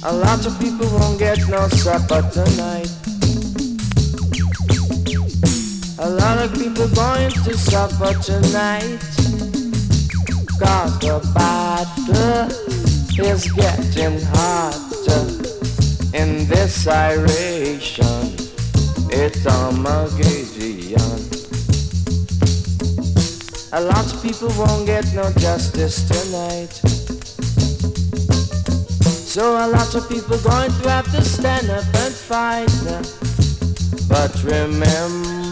A lot of people won't get no supper tonight. A lot of people going to suffer tonight. Cause the battle is getting hotter in this iration. It's Armageddon. A lot of people won't get no justice tonight. So a lot of people going to have to stand up and fight. But remember,